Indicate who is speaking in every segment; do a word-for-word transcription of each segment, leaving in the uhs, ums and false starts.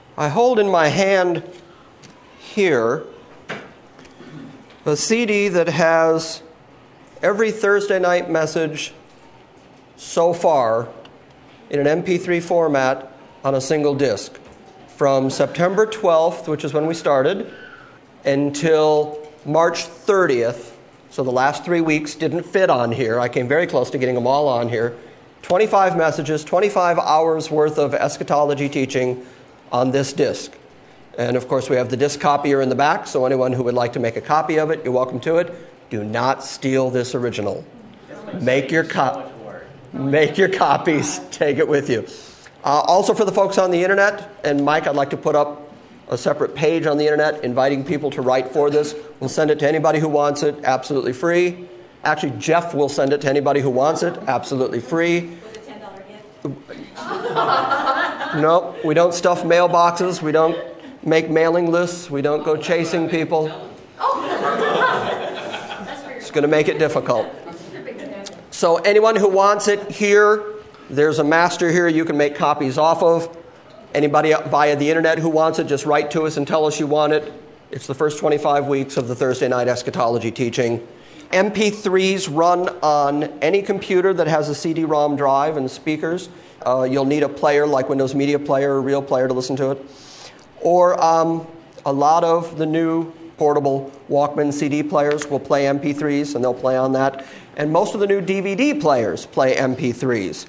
Speaker 1: I hold in my hand here a C D that has every Thursday night message so far in an M P three format on a single disc. From September twelfth, which is when we started, until March thirtieth, so the last three weeks didn't fit on here. I came very close to getting them all on here. twenty-five messages, twenty-five hours worth of eschatology teaching on this disc. And of course we have the disc copier in the back, so anyone who would like to make a copy of it, you're welcome to it. Do not steal this original. Make your, co- make your copies, take it with you. Uh, also for the folks on the internet, and Mike, I'd like to put up a separate page on the internet inviting people to write for this. We'll send it to anybody who wants it, absolutely free. Actually, Jeff will send it to anybody who wants it, absolutely free.
Speaker 2: With a ten dollar gift.
Speaker 1: No, we don't stuff mailboxes. We don't make mailing lists. We don't go chasing people. It's going to make it difficult. So anyone who wants it here, there's a master here you can make copies off of. Anybody via the internet who wants it, just write to us and tell us you want it. It's the first twenty-five weeks of the Thursday night eschatology teaching. M P threes run on any computer that has a C D ROM drive and speakers. Uh, you'll need a player like Windows Media Player or Real Player to listen to it. Or um, a lot of the new portable Walkman C D players will play M P threes, and they'll play on that. And most of the new D V D players play M P threes.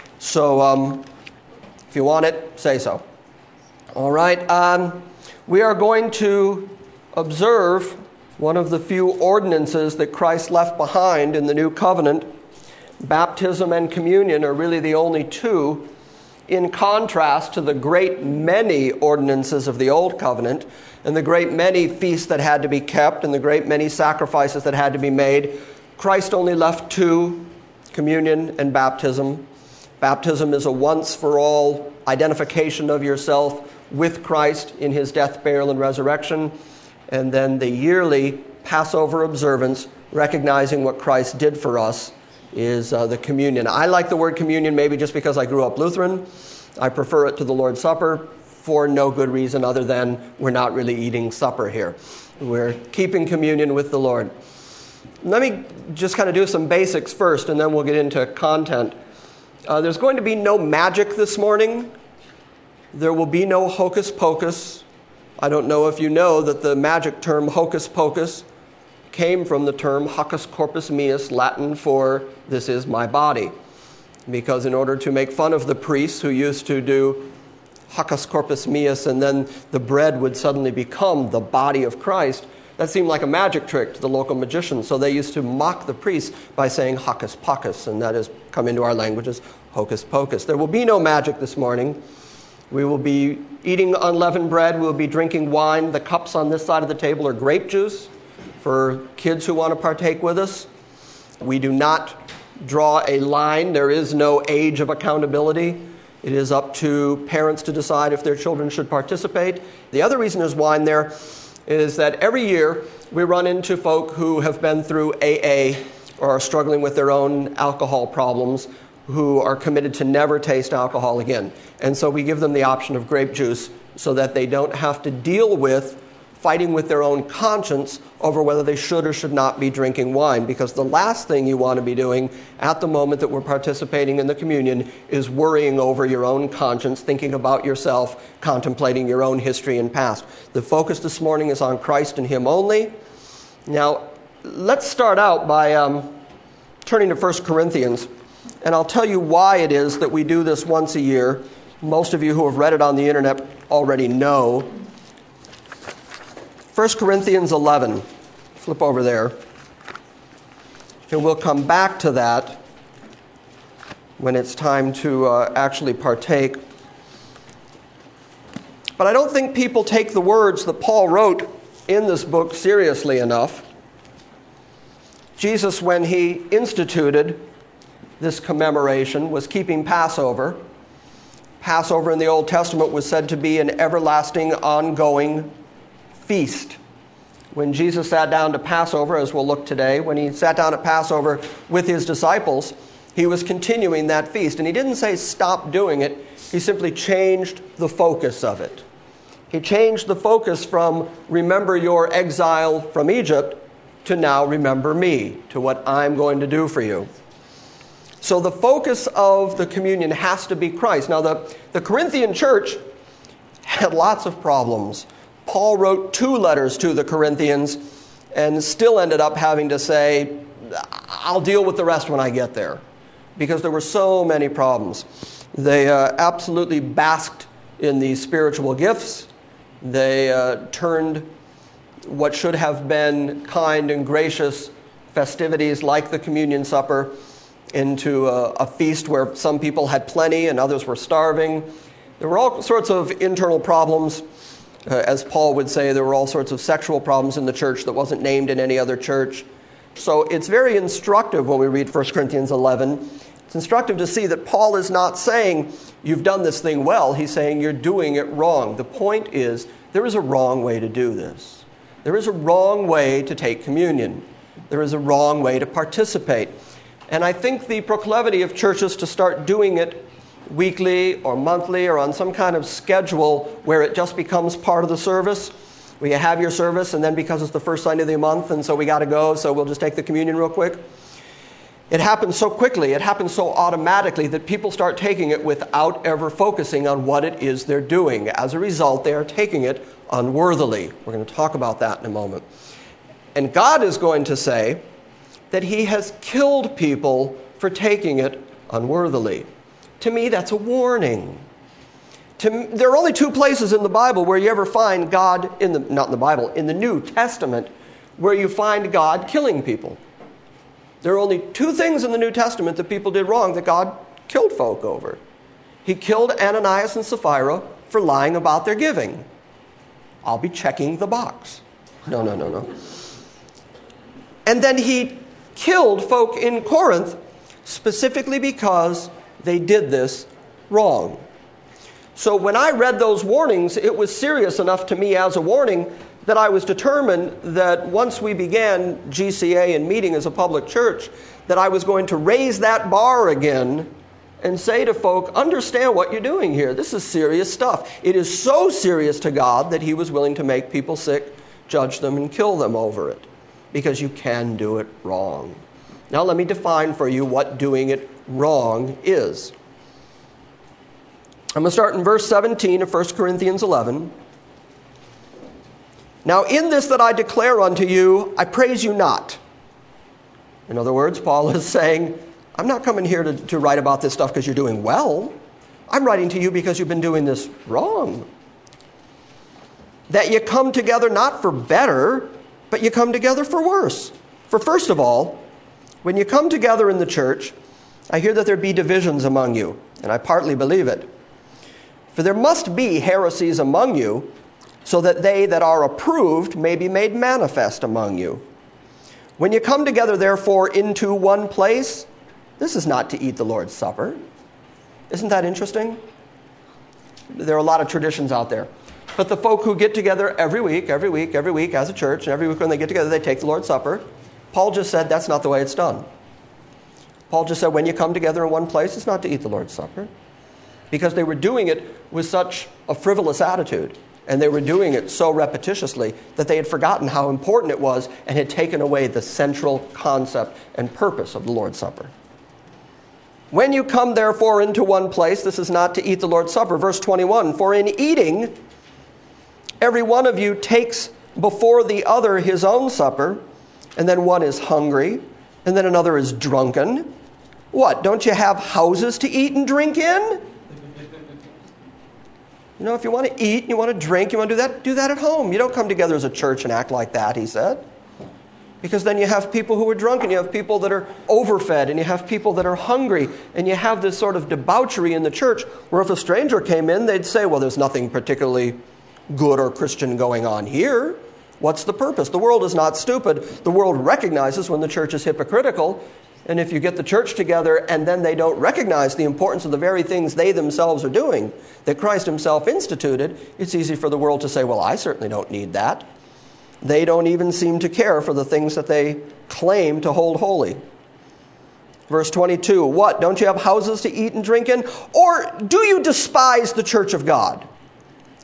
Speaker 1: So um, if you want it, say so. All right. Um, we are going to observe one of the few ordinances that Christ left behind in the new covenant. Baptism and communion are really the only two, in contrast to the great many ordinances of the old covenant and the great many feasts that had to be kept and the great many sacrifices that had to be made. Christ only left two, communion and baptism. Baptism is a once-for-all identification of yourself with Christ in his death, burial, and resurrection. And then the yearly Passover observance, recognizing what Christ did for us, is uh, the communion. I like the word communion maybe just because I grew up Lutheran. I prefer it to the Lord's Supper for no good reason other than we're not really eating supper here. We're keeping communion with the Lord. Let me just kind of do some basics first, and then we'll get into content. Uh, there's going to be no magic this morning. There will be no hocus pocus. I don't know if you know that the magic term hocus pocus came from the term hocus corpus meus, Latin for this is my body. Because in order to make fun of the priests who used to do hocus corpus meus and then the bread would suddenly become the body of Christ, that seemed like a magic trick to the local magicians. So they used to mock the priests by saying hocus pocus, and that has come into our languages, hocus pocus. There will be no magic this morning. We will be eating unleavened bread. We will be drinking wine. The cups on this side of the table are grape juice for kids who want to partake with us. We do not draw a line. There is no age of accountability. It is up to parents to decide if their children should participate. The other reason there's wine there is that every year we run into folk who have been through A A or are struggling with their own alcohol problems who are committed to never taste alcohol again. And so we give them the option of grape juice so that they don't have to deal with fighting with their own conscience over whether they should or should not be drinking wine. Because the last thing you want to be doing at the moment that we're participating in the communion is worrying over your own conscience, thinking about yourself, contemplating your own history and past. The focus this morning is on Christ and him only. Now, let's start out by um, turning to First Corinthians. And I'll tell you why it is that we do this once a year. Most of you who have read it on the internet already know. First Corinthians eleven. Flip over there. And we'll come back to that when it's time to uh, actually partake. But I don't think people take the words that Paul wrote in this book seriously enough. Jesus, when he instituted this commemoration, was keeping Passover. Passover in the Old Testament was said to be an everlasting, ongoing feast. When Jesus sat down to Passover, as we'll look today, when he sat down at Passover with his disciples, he was continuing that feast. And he didn't say stop doing it. He simply changed the focus of it. He changed the focus from remember your exile from Egypt to now remember me, to what I'm going to do for you. So the focus of the communion has to be Christ. Now the, the Corinthian church had lots of problems. Paul wrote two letters to the Corinthians and still ended up having to say, I'll deal with the rest when I get there, because there were so many problems. They uh, absolutely basked in the spiritual gifts. They uh, turned what should have been kind and gracious festivities like the communion supper into a, a feast where some people had plenty and others were starving. There were all sorts of internal problems. Uh, as Paul would say, there were all sorts of sexual problems in the church that wasn't named in any other church. So it's very instructive when we read First Corinthians eleven. It's instructive to see that Paul is not saying, you've done this thing well. He's saying you're doing it wrong. The point is, there is a wrong way to do this. There is a wrong way to take communion. There is a wrong way to participate. And I think the proclivity of churches to start doing it weekly or monthly or on some kind of schedule where it just becomes part of the service, where you have your service and then because it's the first Sunday of the month and so we got to go, so we'll just take the communion real quick. It happens so quickly, it happens so automatically that people start taking it without ever focusing on what it is they're doing. As a result, they are taking it unworthily. We're going to talk about that in a moment. And God is going to say that he has killed people for taking it unworthily. To me, that's a warning. To me, there are only two places in the Bible where you ever find God, in the not in the Bible, in the New Testament, where you find God killing people. There are only two things in the New Testament that people did wrong that God killed folk over. He killed Ananias and Sapphira for lying about their giving. I'll be checking the box. No, no, no, no. And then he killed folk in Corinth specifically because they did this wrong. So when I read those warnings, it was serious enough to me as a warning that I was determined that once we began G C A and meeting as a public church, that I was going to raise that bar again and say to folk, understand what you're doing here. This is serious stuff. It is so serious to God that he was willing to make people sick, judge them, and kill them over it, because you can do it wrong. Now let me define for you what doing it wrong is. I'm going to start in verse seventeen of First Corinthians eleven. Now in this that I declare unto you, I praise you not. In other words, Paul is saying, I'm not coming here to, to write about this stuff because you're doing well. I'm writing to you because you've been doing this wrong. That you come together not for better, but you come together for worse. For first of all, when you come together in the church, I hear that there be divisions among you, and I partly believe it. For there must be heresies among you, so that they that are approved may be made manifest among you. When you come together, therefore, into one place, this is not to eat the Lord's Supper. Isn't that interesting? There are a lot of traditions out there. But the folk who get together every week, every week, every week as a church, and every week when they get together, they take the Lord's Supper. Paul just said that's not the way it's done. Paul just said when you come together in one place, it's not to eat the Lord's Supper. Because they were doing it with such a frivolous attitude. And they were doing it so repetitiously that they had forgotten how important it was and had taken away the central concept and purpose of the Lord's Supper. When you come, therefore, into one place, this is not to eat the Lord's Supper. Verse twenty-one, for in eating, every one of you takes before the other his own supper, and then one is hungry, and then another is drunken. What, don't you have houses to eat and drink in? You know, if you want to eat, you want to drink, you want to do that, do that at home. You don't come together as a church and act like that, he said. Because then you have people who are drunk, and you have people that are overfed, and you have people that are hungry, and you have this sort of debauchery in the church where if a stranger came in, they'd say, well, there's nothing particularly good or Christian going on here. What's the purpose? The world is not stupid. The world recognizes when the church is hypocritical. And if you get the church together and then they don't recognize the importance of the very things they themselves are doing, that Christ himself instituted, it's easy for the world to say, well, I certainly don't need that. They don't even seem to care for the things that they claim to hold holy. Verse twenty-two, what? Don't you have houses to eat and drink in? Or do you despise the church of God?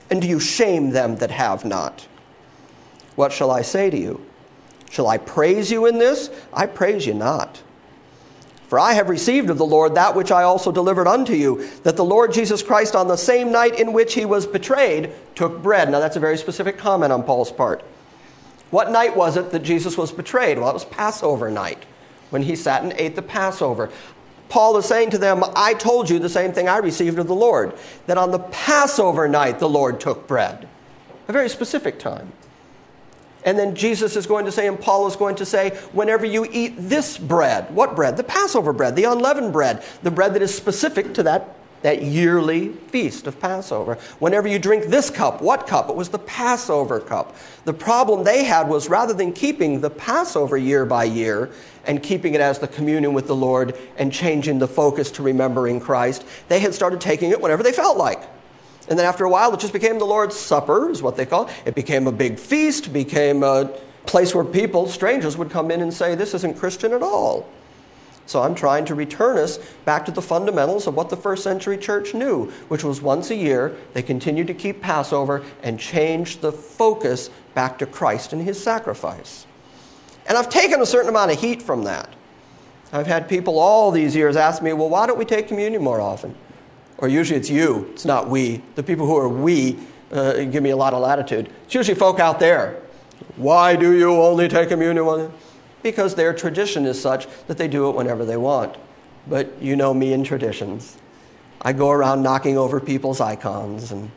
Speaker 1: And do you shame them that have not? What shall I say to you? Shall I praise you in this? I praise you not. For I have received of the Lord that which I also delivered unto you, that the Lord Jesus Christ on the same night in which he was betrayed took bread. Now that's a very specific comment on Paul's part. What night was it that Jesus was betrayed? Well, it was Passover night, when he sat and ate the Passover. Paul is saying to them, I told you the same thing I received of the Lord, that on the Passover night the Lord took bread. A very specific time. And then Jesus is going to say, and Paul is going to say, whenever you eat this bread, what bread? The Passover bread, the unleavened bread, the bread that is specific to that, that yearly feast of Passover. Whenever you drink this cup, what cup? It was the Passover cup. The problem they had was rather than keeping the Passover year by year and keeping it as the communion with the Lord and changing the focus to remembering Christ, they had started taking it whenever they felt like. And then after a while, it just became the Lord's Supper, is what they call it. It became a big feast, became a place where people, strangers, would come in and say, this isn't Christian at all. So I'm trying to return us back to the fundamentals of what the first century church knew, which was once a year, they continued to keep Passover and change the focus back to Christ and his sacrifice. And I've taken a certain amount of heat from that. I've had people all these years ask me, well, why don't we take communion more often? Or usually it's you, it's not we. The people who are we uh, give me a lot of latitude. It's usually folk out there. Why do you only take communion one? Because their tradition is such that they do it whenever they want. But you know me and traditions. I go around knocking over people's icons. And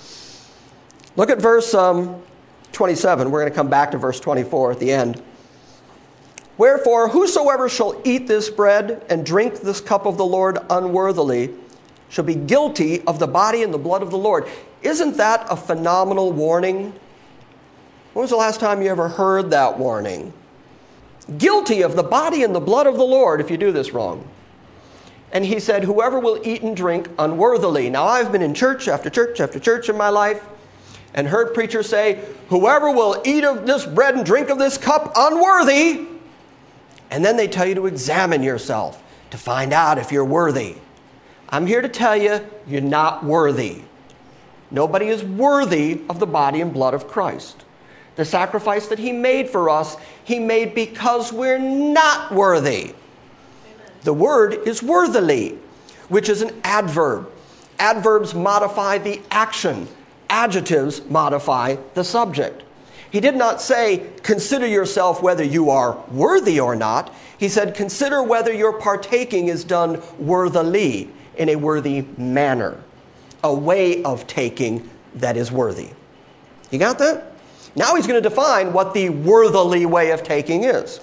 Speaker 1: look at verse um, twenty-seven. We're going to come back to verse twenty-four at the end. Wherefore, whosoever shall eat this bread and drink this cup of the Lord unworthily shall be guilty of the body and the blood of the Lord. Isn't that a phenomenal warning? When was the last time you ever heard that warning? Guilty of the body and the blood of the Lord if you do this wrong. And he said, whoever will eat and drink unworthily. Now, I've been in church after church after church in my life and heard preachers say, whoever will eat of this bread and drink of this cup unworthy. And then they tell you to examine yourself to find out if you're worthy. I'm here to tell you, you're not worthy. Nobody is worthy of the body and blood of Christ. The sacrifice that he made for us, he made because we're not worthy. Amen. The word is worthily, which is an adverb. Adverbs modify the action. Adjectives modify the subject. He did not say, consider yourself whether you are worthy or not. He said, consider whether your partaking is done worthily, in a worthy manner. A way of taking that is worthy. You got that? Now he's going to define what the worthily way of taking is.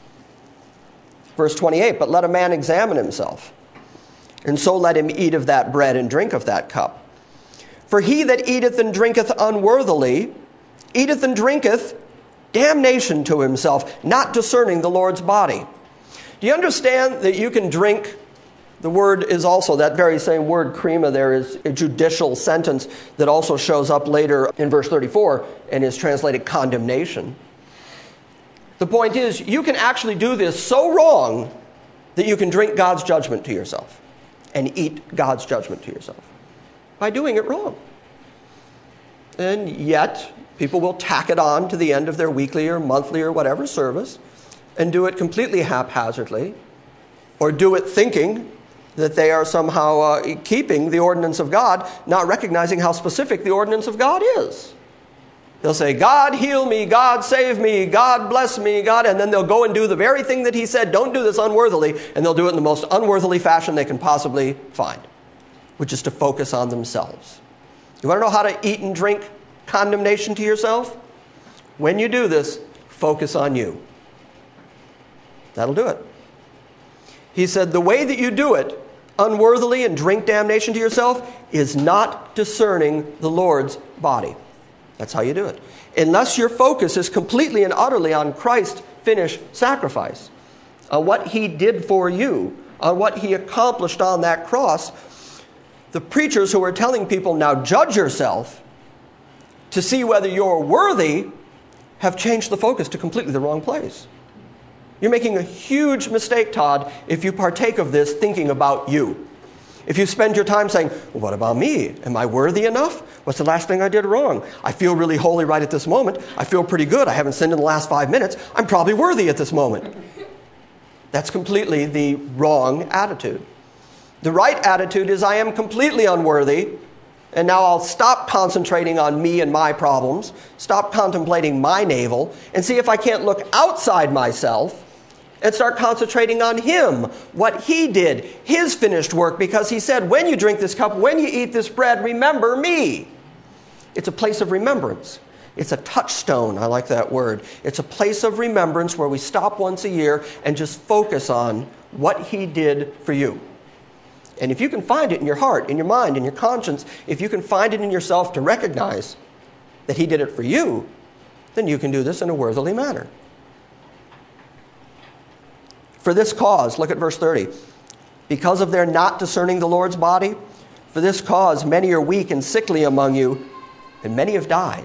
Speaker 1: Verse twenty-eight, but let a man examine himself, and so let him eat of that bread and drink of that cup. For he that eateth and drinketh unworthily, eateth and drinketh damnation to himself, not discerning the Lord's body. Do you understand that you can drink? The word is also, that very same word, krima, there is a judicial sentence that also shows up later in verse thirty-four and is translated condemnation. The point is, you can actually do this so wrong that you can drink God's judgment to yourself and eat God's judgment to yourself by doing it wrong. And yet, people will tack it on to the end of their weekly or monthly or whatever service and do it completely haphazardly, or do it thinking that they are somehow uh, keeping the ordinance of God, not recognizing how specific the ordinance of God is. They'll say, God heal me, God save me, God bless me, God, and then they'll go and do the very thing that he said, don't do this unworthily, and they'll do it in the most unworthily fashion they can possibly find, which is to focus on themselves. You want to know how to eat and drink condemnation to yourself? When you do this, focus on you. That'll do it. He said, the way that you do it unworthily and drink damnation to yourself is not discerning the Lord's body. That's how you do it. Unless your focus is completely and utterly on Christ's finished sacrifice, on what he did for you, on what he accomplished on that cross, the preachers who are telling people, now judge yourself to see whether you're worthy, have changed the focus to completely the wrong place. You're making a huge mistake, Todd, if you partake of this thinking about you. If you spend your time saying, well, what about me? Am I worthy enough? What's the last thing I did wrong? I feel really holy right at this moment. I feel pretty good. I haven't sinned in the last five minutes. I'm probably worthy at this moment. That's completely the wrong attitude. The right attitude is I am completely unworthy, and now I'll stop concentrating on me and my problems, stop contemplating my navel, and see if I can't look outside myself and start concentrating on him, what he did, his finished work, because he said, when you drink this cup, when you eat this bread, remember me. It's a place of remembrance. It's a touchstone. I like that word. It's a place of remembrance where we stop once a year and just focus on what he did for you. And if you can find it in your heart, in your mind, in your conscience, if you can find it in yourself to recognize that he did it for you, then you can do this in a worthily manner. For this cause, look at verse thirty. Because of their not discerning the Lord's body, for this cause many are weak and sickly among you, and many have died.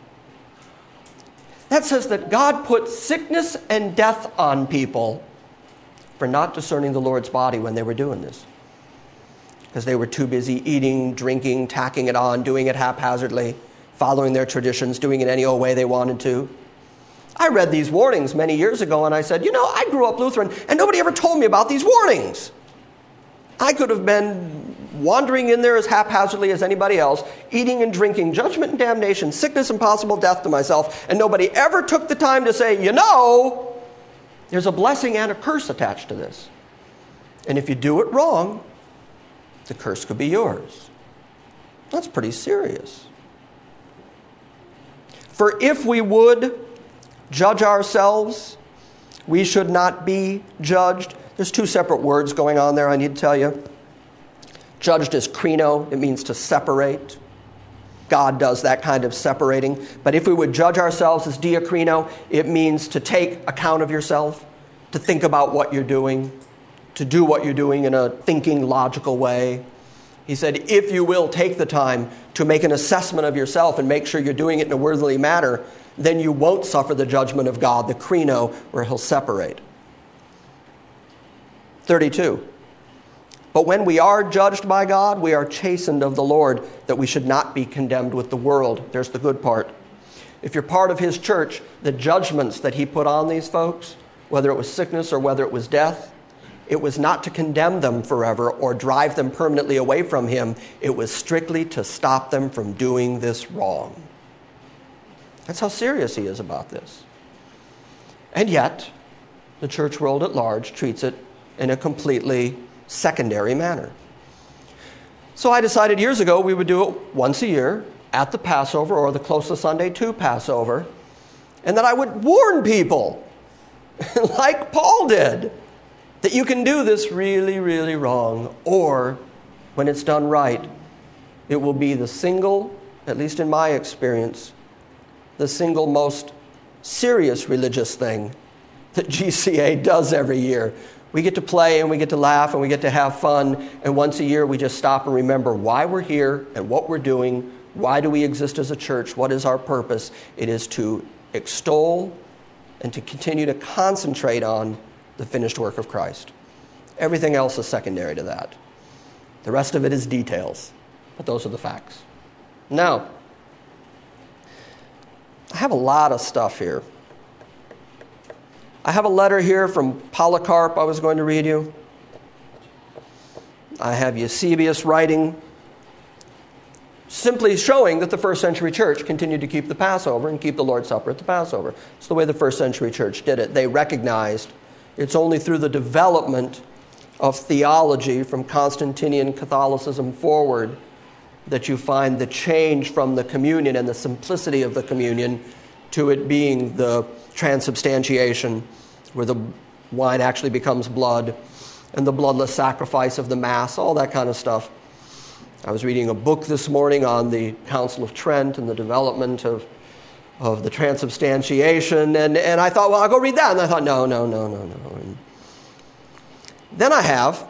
Speaker 1: That says that God put sickness and death on people for not discerning the Lord's body when they were doing this. Because they were too busy eating, drinking, tacking it on, doing it haphazardly, following their traditions, doing it any old way they wanted to. I read these warnings many years ago and I said, you know, I grew up Lutheran and nobody ever told me about these warnings. I could have been wandering in there as haphazardly as anybody else, eating and drinking, judgment and damnation, sickness and possible death to myself, and nobody ever took the time to say, you know, there's a blessing and a curse attached to this. And if you do it wrong, the curse could be yours. That's pretty serious. For if we would judge ourselves, we should not be judged. There's two separate words going on there I need to tell you. Judged is krino. It means to separate. God does that kind of separating. But if we would judge ourselves as diakrino, it means to take account of yourself, to think about what you're doing, to do what you're doing in a thinking, logical way. He said, if you will take the time to make an assessment of yourself and make sure you're doing it in a worthily manner, then you won't suffer the judgment of God, the krino, where he'll separate. thirty-two. But when we are judged by God, we are chastened of the Lord, that we should not be condemned with the world. There's the good part. If you're part of his church, the judgments that he put on these folks, whether it was sickness or whether it was death, it was not to condemn them forever or drive them permanently away from him. It was strictly to stop them from doing this wrong. That's how serious he is about this. And yet, the church world at large treats it in a completely secondary manner. So I decided years ago we would do it once a year at the Passover or the closest Sunday to Passover, and that I would warn people, like Paul did, that you can do this really, really wrong, or when it's done right, it will be the single, at least in my experience, the single most serious religious thing that G C A does every year. We get to play and we get to laugh and we get to have fun, and once a year we just stop and remember why we're here and what we're doing. Why do we exist as a church? What is our purpose? It is to extol and to continue to concentrate on the finished work of Christ. Everything else is secondary to that. The rest of it is details, but those are the facts. Now, I have a lot of stuff here. I have a letter here from Polycarp I was going to read you. I have Eusebius writing, simply showing that the first century church continued to keep the Passover and keep the Lord's Supper at the Passover. It's the way the first century church did it. They recognized it's only through the development of theology from Constantinian Catholicism forward that you find the change from the communion and the simplicity of the communion to it being the transubstantiation, where the wine actually becomes blood, and the bloodless sacrifice of the Mass, all that kind of stuff. I was reading a book this morning on the Council of Trent and the development of, of the transubstantiation, and, and I thought, well, I'll go read that. And I thought, no, no, no, no, no. And then I have,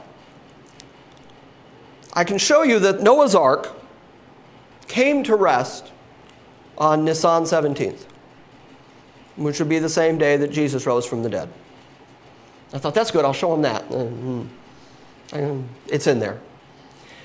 Speaker 1: I can show you that Noah's Ark came to rest on Nisan seventeenth, which would be the same day that Jesus rose from the dead. I thought, that's good, I'll show him that. It's in there.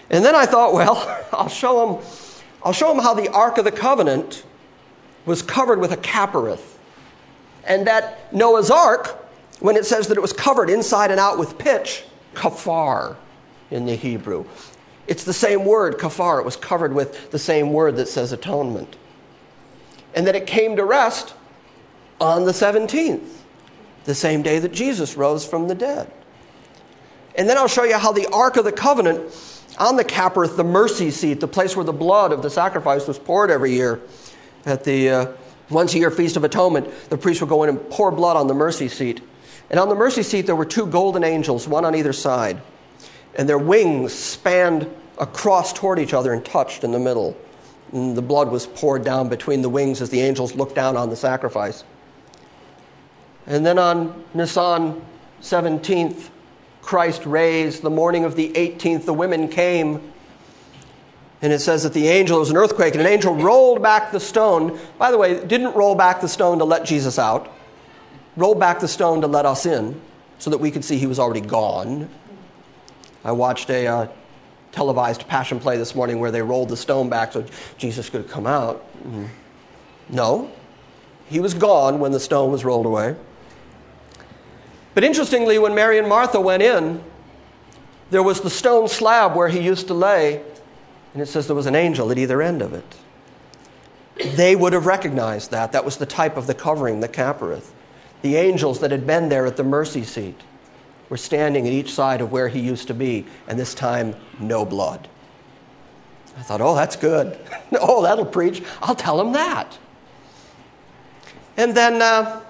Speaker 1: And then I thought, well, I'll show them, I'll show them how the Ark of the Covenant was covered with a cappareth. And that Noah's Ark, when it says that it was covered inside and out with pitch, kafar in the Hebrew. It's the same word, kafar. It was covered with the same word that says atonement. And that it came to rest on the seventeenth, the same day that Jesus rose from the dead. And then I'll show you how the Ark of the Covenant, on the cappareth, the mercy seat, the place where the blood of the sacrifice was poured every year, at the uh, once-a-year Feast of Atonement, the priest would go in and pour blood on the mercy seat. And on the mercy seat, there were two golden angels, one on either side. And their wings spanned across toward each other and touched in the middle. And the blood was poured down between the wings as the angels looked down on the sacrifice. And then on Nisan seventeenth, Christ raised. The morning of the eighteenth, the women came. And it says that the angel, it was an earthquake, and an angel rolled back the stone. By the way, didn't roll back the stone to let Jesus out. Rolled back the stone to let us in so that we could see he was already gone. I watched a uh, televised Passion play this morning where they rolled the stone back so Jesus could come out. No. He was gone when the stone was rolled away. But interestingly, when Mary and Martha went in, there was the stone slab where he used to lay, and it says there was an angel at either end of it. They would have recognized that. That was the type of the covering, the cappareth. The angels that had been there at the mercy seat were standing at each side of where he used to be, and this time, no blood. I thought, oh, that's good. Oh, that'll preach. I'll tell him that. And then uh,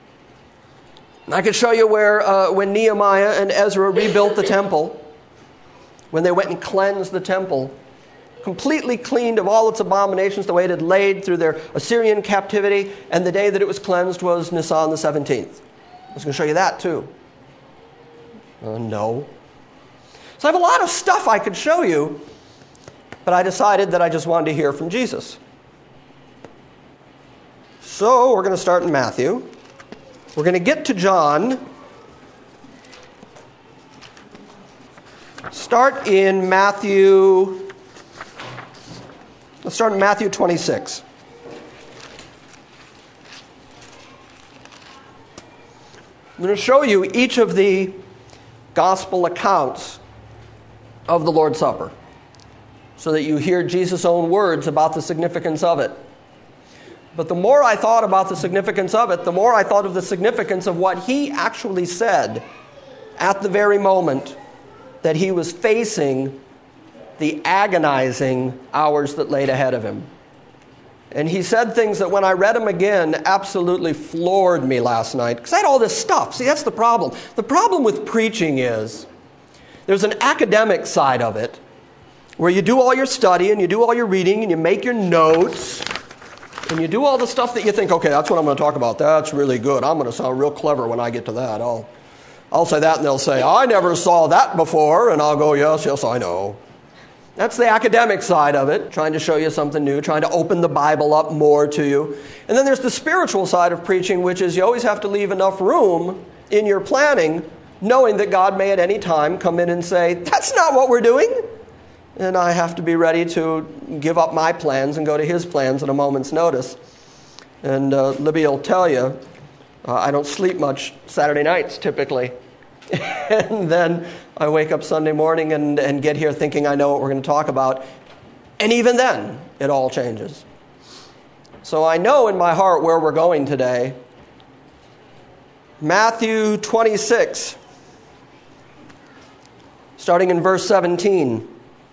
Speaker 1: I could show you where uh, when Nehemiah and Ezra rebuilt the temple, when they went and cleansed the temple, completely cleaned of all its abominations, the way it had laid through their Assyrian captivity, and the day that it was cleansed was Nisan the seventeenth. I was going to show you that too. Uh, no. So I have a lot of stuff I could show you, but I decided that I just wanted to hear from Jesus. So we're going to start in Matthew. We're going to get to John. Start in Matthew. Let's start in Matthew twenty-six. I'm going to show you each of the gospel accounts of the Lord's Supper so that you hear Jesus' own words about the significance of it. But the more I thought about the significance of it, the more I thought of the significance of what he actually said at the very moment that he was facing the agonizing hours that laid ahead of him. And he said things that when I read them again absolutely floored me last night. Because I had all this stuff. See, that's the problem. The problem with preaching is there's an academic side of it where you do all your study and you do all your reading and you make your notes and you do all the stuff that you think, okay, that's what I'm going to talk about. That's really good. I'm going to sound real clever when I get to that. I'll, I'll say that and they'll say, I never saw that before. And I'll go, yes, yes, I know. That's the academic side of it, trying to show you something new, trying to open the Bible up more to you. And then there's the spiritual side of preaching, which is you always have to leave enough room in your planning, knowing that God may at any time come in and say, that's not what we're doing. And I have to be ready to give up my plans and go to his plans at a moment's notice. And uh, Libby will tell you, uh, I don't sleep much Saturday nights typically. And then I wake up Sunday morning and, and get here thinking I know what we're going to talk about. And even then, it all changes. So I know in my heart where we're going today. Matthew twenty-six, starting in verse seventeen.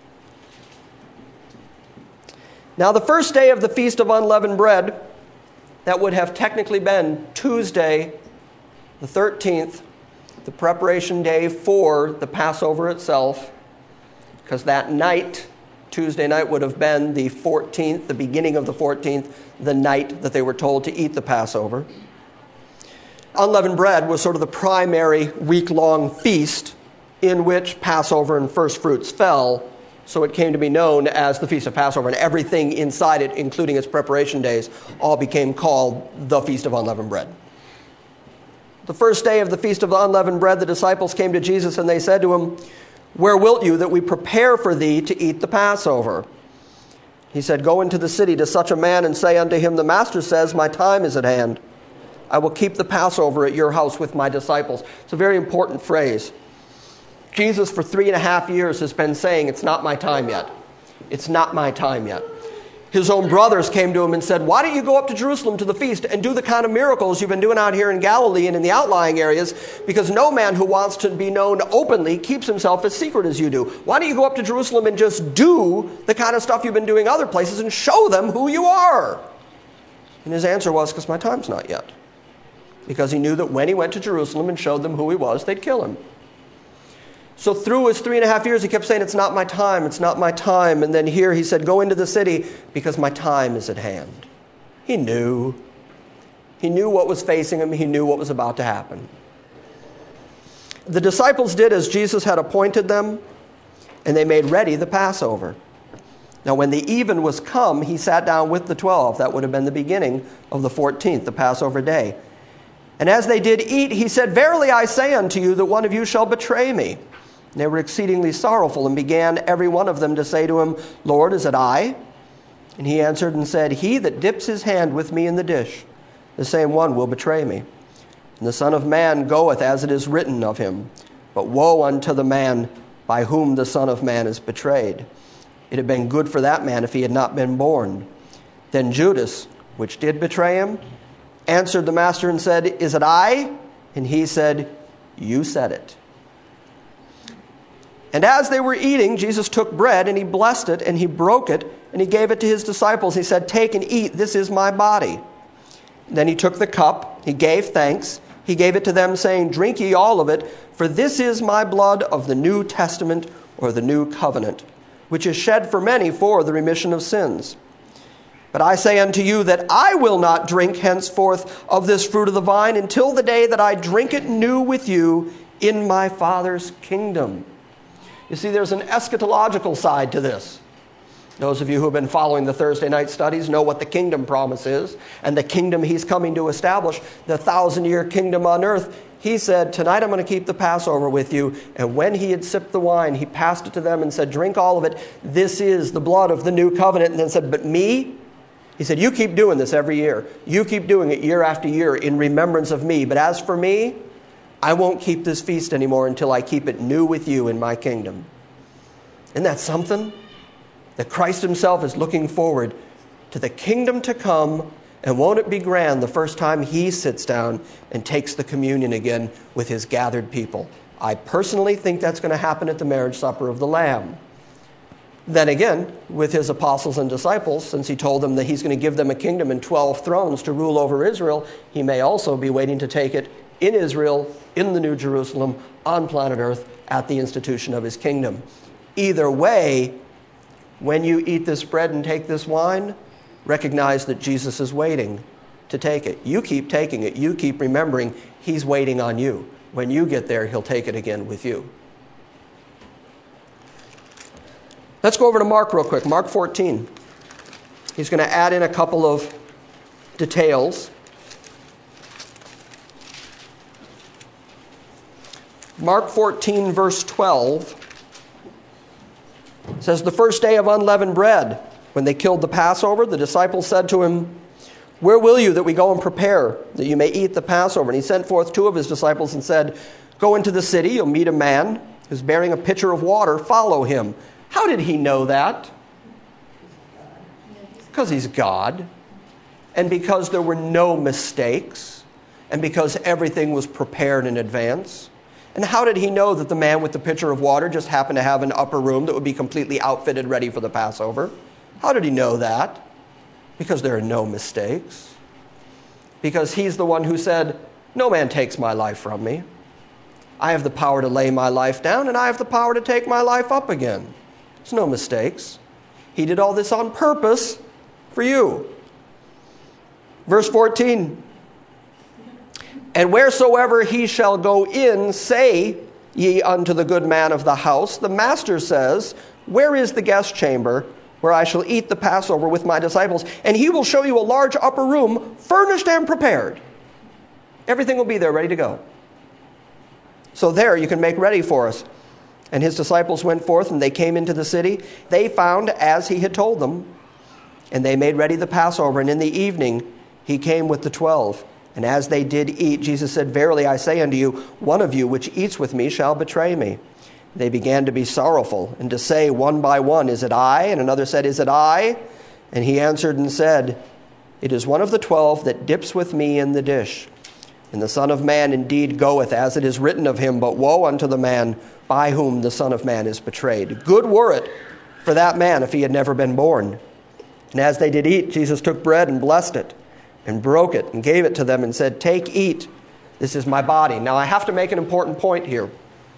Speaker 1: Now the first day of the Feast of Unleavened Bread, that would have technically been Tuesday, the thirteenth, the preparation day for the Passover itself, because that night, Tuesday night, would have been the fourteenth, the beginning of the fourteenth, the night that they were told to eat the Passover. Unleavened bread was sort of the primary week-long feast in which Passover and first fruits fell, so it came to be known as the Feast of Passover, and everything inside it, including its preparation days, all became called the Feast of Unleavened Bread. The first day of the Feast of Unleavened Bread, the disciples came to Jesus and they said to him, Where wilt you that we prepare for thee to eat the Passover? He said, Go into the city to such a man and say unto him, The master says, My time is at hand. I will keep the Passover at your house with my disciples. It's a very important phrase. Jesus, for three and a half years, has been saying, It's not my time yet. It's not my time yet. His own brothers came to him and said, Why don't you go up to Jerusalem to the feast and do the kind of miracles you've been doing out here in Galilee and in the outlying areas? Because no man who wants to be known openly keeps himself as secret as you do. Why don't you go up to Jerusalem and just do the kind of stuff you've been doing other places and show them who you are? And his answer was, Because my time's not yet. Because he knew that when he went to Jerusalem and showed them who he was, they'd kill him. So through his three and a half years, he kept saying, It's not my time, it's not my time. And then here he said, Go into the city because my time is at hand. He knew. He knew what was facing him. He knew what was about to happen. The disciples did as Jesus had appointed them, and they made ready the Passover. Now when the even was come, he sat down with the twelve. That would have been the beginning of the fourteenth, the Passover day. And as they did eat, he said, Verily I say unto you that one of you shall betray me. And they were exceedingly sorrowful, and began every one of them to say to him, Lord, is it I? And he answered and said, He that dips his hand with me in the dish, the same one will betray me. And the Son of Man goeth as it is written of him. But woe unto the man by whom the Son of Man is betrayed. It had been good for that man if he had not been born. Then Judas, which did betray him, answered the master and said, Is it I? And he said, You said it. And as they were eating, Jesus took bread, and he blessed it, and he broke it, and he gave it to his disciples. He said, Take and eat, this is my body. And then he took the cup, he gave thanks, he gave it to them, saying, Drink ye all of it, for this is my blood of the New Testament, or the New Covenant, which is shed for many for the remission of sins. But I say unto you that I will not drink henceforth of this fruit of the vine until the day that I drink it new with you in my Father's kingdom. You see, there's an eschatological side to this. Those of you who have been following the Thursday night studies know what the kingdom promise is and the kingdom he's coming to establish, the thousand-year kingdom on earth. He said, Tonight I'm going to keep the Passover with you. And when he had sipped the wine, he passed it to them and said, Drink all of it. This is the blood of the new covenant. And then said, But me? He said, You keep doing this every year. You keep doing it year after year in remembrance of me. But as for me, I won't keep this feast anymore until I keep it new with you in my kingdom. Isn't that something? That Christ himself is looking forward to the kingdom to come, and won't it be grand the first time he sits down and takes the communion again with his gathered people? I personally think that's going to happen at the marriage supper of the Lamb. Then again, with his apostles and disciples, since he told them that he's going to give them a kingdom and twelve thrones to rule over Israel, he may also be waiting to take it in Israel, in the New Jerusalem, on planet Earth, at the institution of his kingdom. Either way, when you eat this bread and take this wine, recognize that Jesus is waiting to take it. You keep taking it. You keep remembering he's waiting on you. When you get there, he'll take it again with you. Let's go over to Mark real quick. Mark fourteen. He's going to add in a couple of details. Mark fourteen, verse twelve, says, The first day of unleavened bread, when they killed the Passover, the disciples said to him, Where will you that we go and prepare, that you may eat the Passover? And he sent forth two of his disciples and said, Go into the city, you'll meet a man who's bearing a pitcher of water, follow him. How did he know that? Because he's God, and because there were no mistakes, and because everything was prepared in advance. And how did he know that the man with the pitcher of water just happened to have an upper room that would be completely outfitted, ready for the Passover? How did he know that? Because there are no mistakes. Because he's the one who said, No man takes my life from me. I have the power to lay my life down, and I have the power to take my life up again. There's no mistakes. He did all this on purpose for you. Verse fourteen. And wheresoever he shall go in, say ye unto the good man of the house, The master says, Where is the guest chamber, where I shall eat the Passover with my disciples? And he will show you a large upper room, furnished and prepared. Everything will be there, ready to go. So there you can make ready for us. And his disciples went forth, and they came into the city. They found as he had told them, and they made ready the Passover. And in the evening he came with the twelve. And as they did eat, Jesus said, Verily I say unto you, one of you which eats with me shall betray me. They began to be sorrowful, and to say one by one, Is it I? And another said, Is it I? And he answered and said, It is one of the twelve that dips with me in the dish. And the Son of Man indeed goeth, as it is written of him, but woe unto the man by whom the Son of Man is betrayed. Good were it for that man if he had never been born. And as they did eat, Jesus took bread and blessed it, and broke it, and gave it to them, and said, Take, eat, this is my body. Now I have to make an important point here.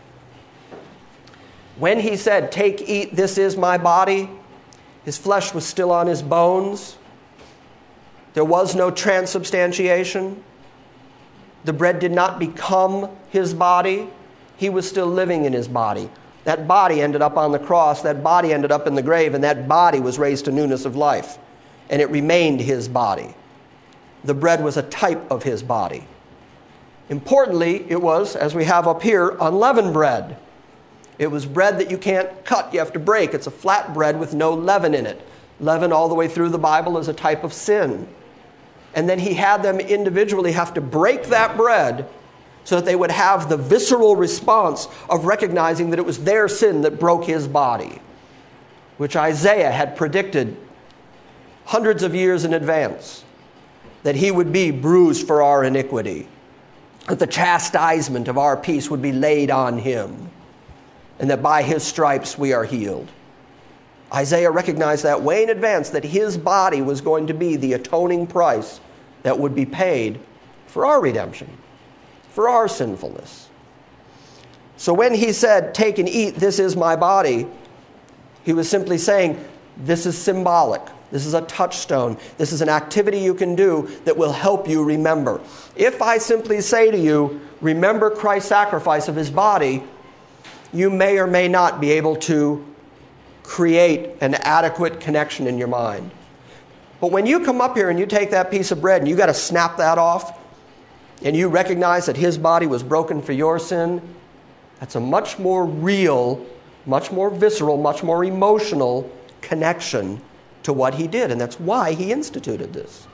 Speaker 1: When he said, Take, eat, this is my body, his flesh was still on his bones. There was no transubstantiation. The bread did not become his body. He was still living in his body. That body ended up on the cross. That body ended up in the grave. And that body was raised to newness of life. And it remained his body. The bread was a type of his body. Importantly, it was, as we have up here, unleavened bread. It was bread that you can't cut, you have to break. It's a flat bread with no leaven in it. Leaven all the way through the Bible is a type of sin. And then he had them individually have to break that bread so that they would have the visceral response of recognizing that it was their sin that broke his body, which Isaiah had predicted hundreds of years in advance, that he would be bruised for our iniquity, that the chastisement of our peace would be laid on him, and that by his stripes we are healed. Isaiah recognized that way in advance, that his body was going to be the atoning price that would be paid for our redemption, for our sinfulness. So when he said, Take and eat, this is my body, he was simply saying, this is symbolic. This is a touchstone. This is an activity you can do that will help you remember. If I simply say to you, remember Christ's sacrifice of his body, you may or may not be able to create an adequate connection in your mind. But when you come up here and you take that piece of bread and you got to snap that off, and you recognize that his body was broken for your sin, that's a much more real, much more visceral, much more emotional connection to what he did. And that's why he instituted this.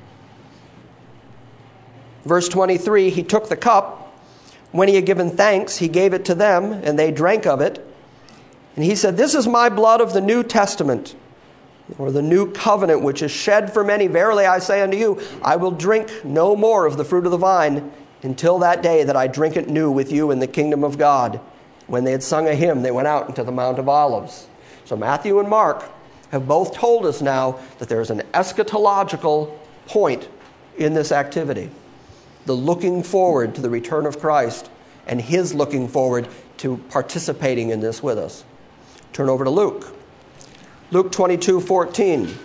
Speaker 1: Verse twenty-three, he took the cup. When he had given thanks, he gave it to them, and they drank of it. And he said, This is my blood of the New Testament, or the new covenant, which is shed for many. Verily I say unto you, I will drink no more of the fruit of the vine until that day that I drink it new with you in the kingdom of God. When they had sung a hymn, they went out into the Mount of Olives. So Matthew and Mark have both told us now that there is an eschatological point in this activity. The looking forward to the return of Christ and his looking forward to participating in this with us. Turn over to Luke. Luke twenty-two fourteen.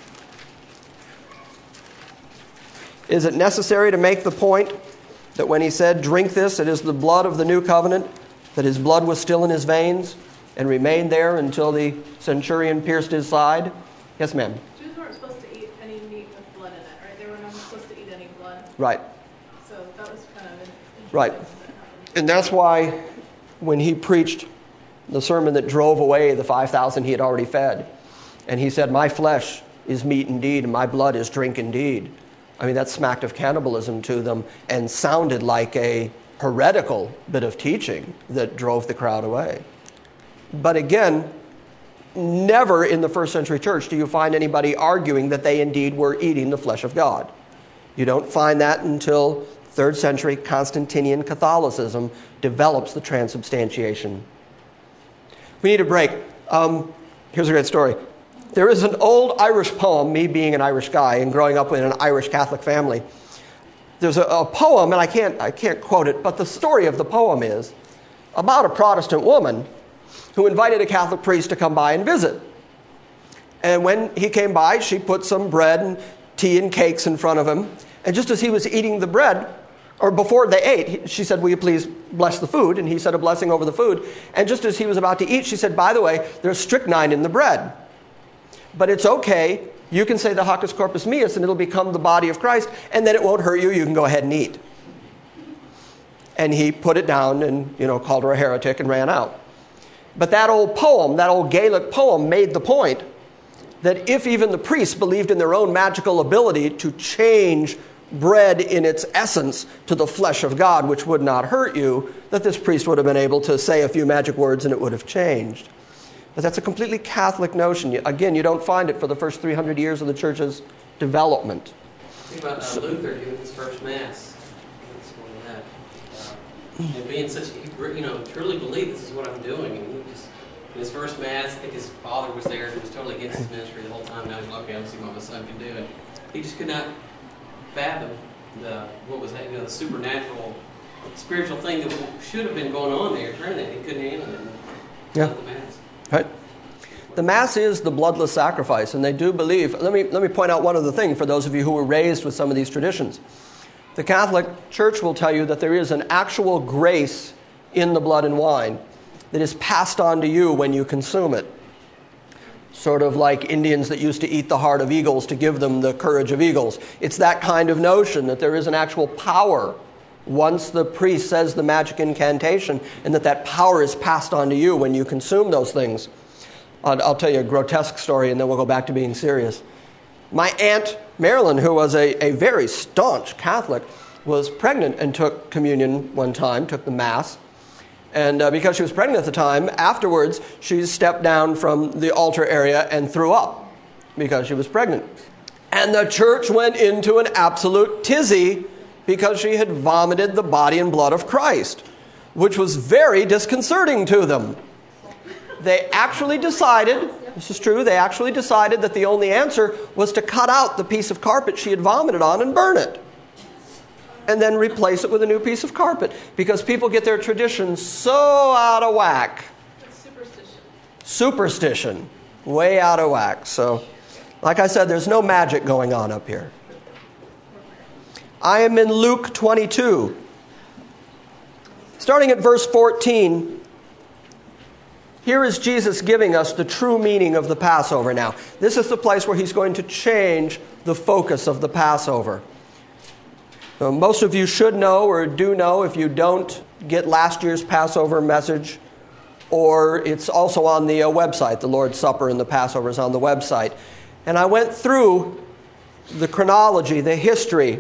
Speaker 1: Is it necessary to make the point that when he said, Drink this, it is the blood of the new covenant, that his blood was still in his veins and remained there until the centurion pierced his side? Yes, ma'am.
Speaker 3: Jews weren't supposed to eat any meat with blood in it, right? They were not supposed to eat any blood.
Speaker 1: Right.
Speaker 3: So that was kind of an
Speaker 1: Right. And that's why when he preached the sermon that drove away the five thousand he had already fed, and he said, My flesh is meat indeed, and my blood is drink indeed. I mean, that smacked of cannibalism to them and sounded like a heretical bit of teaching that drove the crowd away. But again, never in the first century church do you find anybody arguing that they indeed were eating the flesh of God. You don't find that until third century Constantinian Catholicism develops the transubstantiation. We need a break. Um, here's a great story. There is an old Irish poem, me being an Irish guy and growing up in an Irish Catholic family. There's a, a poem, and I can't, I can't quote it, but the story of the poem is about a Protestant woman who invited a Catholic priest to come by and visit. And when he came by, she put some bread and tea and cakes in front of him. And just as he was eating the bread, or before they ate, she said, Will you please bless the food? And he said a blessing over the food. And just as he was about to eat, she said, By the way, there's strychnine in the bread. But it's okay. You can say the Hac Corpus Meus, and it'll become the body of Christ, and then it won't hurt you. You can go ahead and eat. And he put it down and, you know, called her a heretic and ran out. But that old poem, that old Gaelic poem, made the point that if even the priests believed in their own magical ability to change bread in its essence to the flesh of God, which would not hurt you, that this priest would have been able to say a few magic words and it would have changed. But that's a completely Catholic notion. Again, you don't find it for the first three hundred years of the church's development.
Speaker 4: Think about uh, Luther doing his first Mass. That. Uh, and being such, you know, truly believe this is what I'm doing. And he just, in his first Mass, I think his father was there and was totally against his ministry the whole time. Now he's like, okay, let's see what my son can do. And he just could not fathom the, what was that, you know, the supernatural, spiritual thing that should have been going on there during that. He couldn't handle it.
Speaker 1: Yeah.
Speaker 4: The Mass.
Speaker 1: Right. The Mass is the bloodless sacrifice, and they do believe. Let me let me point out one other thing for those of you who were raised with some of these traditions. The Catholic Church will tell you that there is an actual grace in the blood and wine that is passed on to you when you consume it. Sort of like Indians that used to eat the heart of eagles to give them the courage of eagles. It's that kind of notion that there is an actual power once the priest says the magic incantation, and that that power is passed on to you when you consume those things. I'll, I'll tell you a grotesque story, and then we'll go back to being serious. My Aunt Marilyn, who was a, a very staunch Catholic, was pregnant and took communion one time, took the Mass. And uh, because she was pregnant at the time, afterwards, she stepped down from the altar area and threw up because she was pregnant. And the church went into an absolute tizzy because she had vomited the body and blood of Christ, which was very disconcerting to them. They actually decided, this is true, they actually decided that the only answer was to cut out the piece of carpet she had vomited on and burn it. And then replace it with a new piece of carpet. Because people get their traditions so out of whack.
Speaker 3: It's superstition.
Speaker 1: Superstition. Way out of whack. So, like I said, there's no magic going on up here. I am in Luke twenty-two. Starting at verse fourteen, here is Jesus giving us the true meaning of the Passover now. This is the place where he's going to change the focus of the Passover. So most of you should know or do know. If you don't, get last year's Passover message, or it's also on the uh, website. The Lord's Supper and the Passover is on the website. And I went through the chronology, the history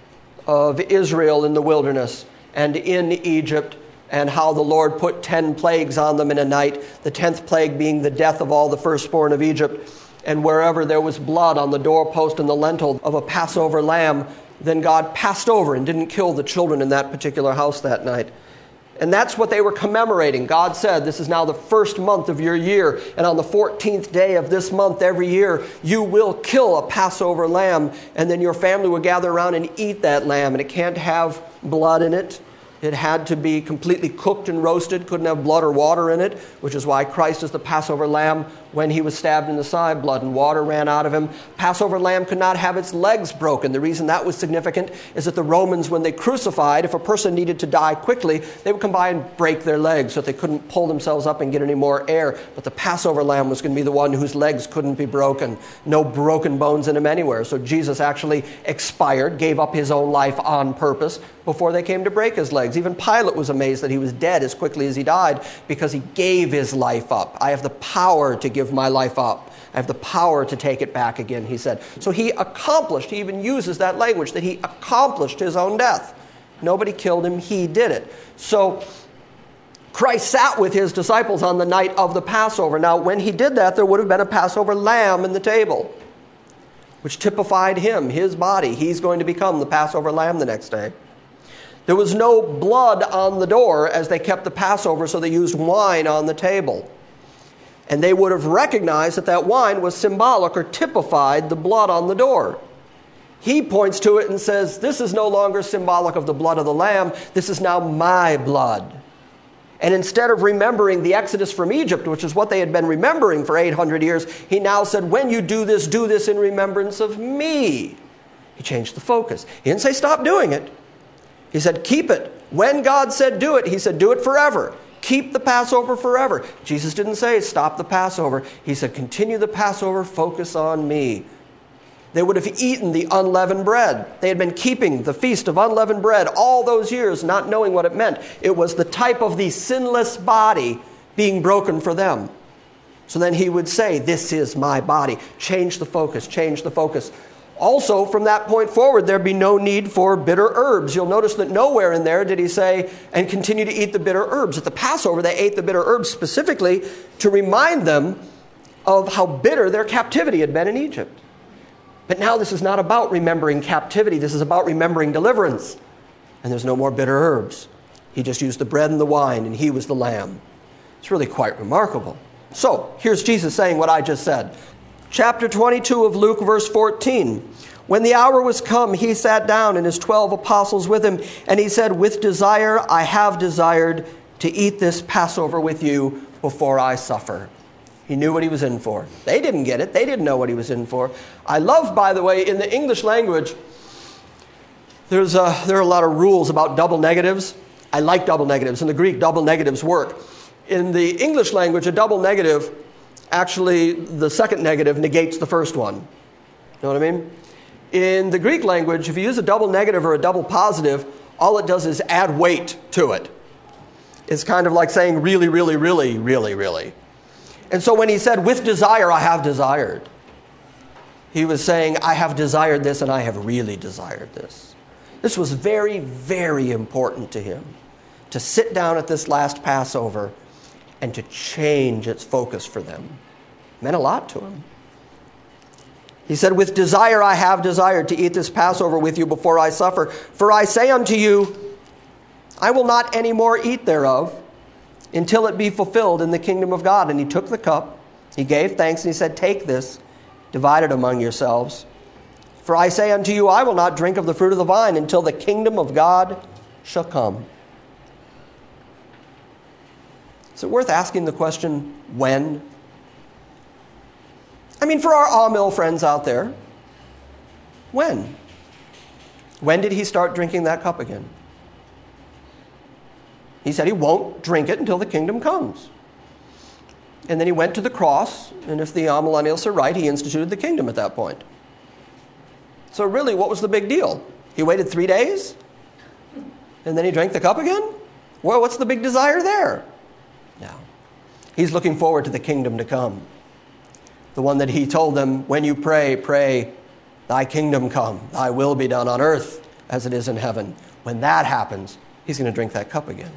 Speaker 1: of Israel in the wilderness and in Egypt, and how the Lord put ten plagues on them in a night, the tenth plague being the death of all the firstborn of Egypt. And wherever there was blood on the doorpost and the lintel of a Passover lamb, then God passed over and didn't kill the children in that particular house that night. And that's what they were commemorating. God said, this is now the first month of your year, and on the fourteenth day of this month every year, you will kill a Passover lamb, and then your family will gather around and eat that lamb, and it can't have blood in it. It had to be completely cooked and roasted, couldn't have blood or water in it, which is why Christ is the Passover lamb. When he was stabbed in the side, blood and water ran out of him. Passover lamb could not have its legs broken. The reason that was significant is that the Romans, when they crucified, if a person needed to die quickly, they would come by and break their legs so that they couldn't pull themselves up and get any more air. But the Passover lamb was going to be the one whose legs couldn't be broken. No broken bones in him anywhere. So Jesus actually expired, gave up his own life on purpose before they came to break his legs. Even Pilate was amazed that he was dead as quickly as he died because he gave his life up. I have the power to give my life up. I have the power to take it back again, he said. So he accomplished, he even uses that language, that he accomplished his own death. Nobody killed him, he did it. So Christ sat with his disciples on the night of the Passover. Now, when he did that, there would have been a Passover lamb in the table, which typified him, his body. He's going to become the Passover lamb the next day. There was no blood on the door as they kept the Passover, so they used wine on the table. And they would have recognized that that wine was symbolic or typified the blood on the door. He points to it and says, this is no longer symbolic of the blood of the lamb. This is now my blood. And instead of remembering the exodus from Egypt, which is what they had been remembering for eight hundred years, he now said, when you do this, do this in remembrance of me. He changed the focus. He didn't say stop doing it. He said keep it. When God said do it, he said do it forever. Keep the Passover forever. Jesus didn't say stop the Passover. He said continue the Passover, focus on me. They would have eaten the unleavened bread. They had been keeping the feast of unleavened bread all those years, not knowing what it meant. It was the type of the sinless body being broken for them. So then he would say, this is my body. Change the focus, change the focus. Also, from that point forward, there'd be no need for bitter herbs. You'll notice that nowhere in there did he say, and continue to eat the bitter herbs. At the Passover, they ate the bitter herbs specifically to remind them of how bitter their captivity had been in Egypt. But now this is not about remembering captivity. This is about remembering deliverance. And there's no more bitter herbs. He just used the bread and the wine, and he was the lamb. It's really quite remarkable. So, here's Jesus saying what I just said. Chapter twenty-two of Luke, verse fourteen. When the hour was come, he sat down and his twelve apostles with him, and he said, with desire I have desired to eat this Passover with you before I suffer. He knew what he was in for. They didn't get it. They didn't know what he was in for. I love, by the way, in the English language, there's a, there are a lot of rules about double negatives. I like double negatives. In the Greek, double negatives work. In the English language, a double negative, actually, the second negative negates the first one. You know what I mean? In the Greek language, if you use a double negative or a double positive, all it does is add weight to it. It's kind of like saying really, really, really, really, really. And so when he said, with desire, I have desired, he was saying, I have desired this and I have really desired this. This was very, very important to him, to sit down at this last Passover and to change its focus for them. It meant a lot to him. He said, with desire I have desired to eat this Passover with you before I suffer. For I say unto you, I will not any more eat thereof until it be fulfilled in the kingdom of God. And he took the cup, he gave thanks, and he said, take this, divide it among yourselves. For I say unto you, I will not drink of the fruit of the vine until the kingdom of God shall come. Is it worth asking the question, when? I mean, for our Amill friends out there, when? When did he start drinking that cup again? He said he won't drink it until the kingdom comes. And then he went to the cross, and if the amillennialists are right, he instituted the kingdom at that point. So really, what was the big deal? He waited three days? And then he drank the cup again? Well, what's the big desire there? No. He's looking forward to the kingdom to come. The one that he told them, when you pray, pray, thy kingdom come, thy will be done on earth as it is in heaven. When that happens, he's going to drink that cup again.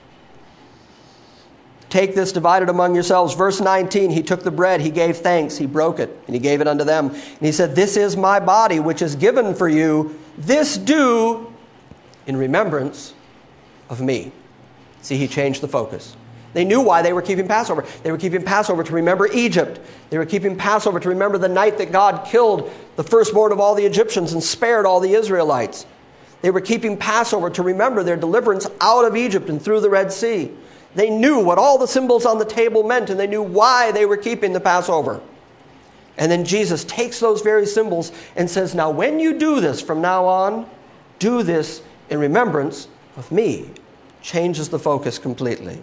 Speaker 1: Take this, divide it among yourselves. Verse nineteen, he took the bread, he gave thanks, he broke it, and he gave it unto them. And he said, this is my body, which is given for you. This do in remembrance of me. See, he changed the focus. They knew why they were keeping Passover. They were keeping Passover to remember Egypt. They were keeping Passover to remember the night that God killed the firstborn of all the Egyptians and spared all the Israelites. They were keeping Passover to remember their deliverance out of Egypt and through the Red Sea. They knew what all the symbols on the table meant, and they knew why they were keeping the Passover. And then Jesus takes those very symbols and says, now when you do this from now on, do this in remembrance of me. Changes the focus completely.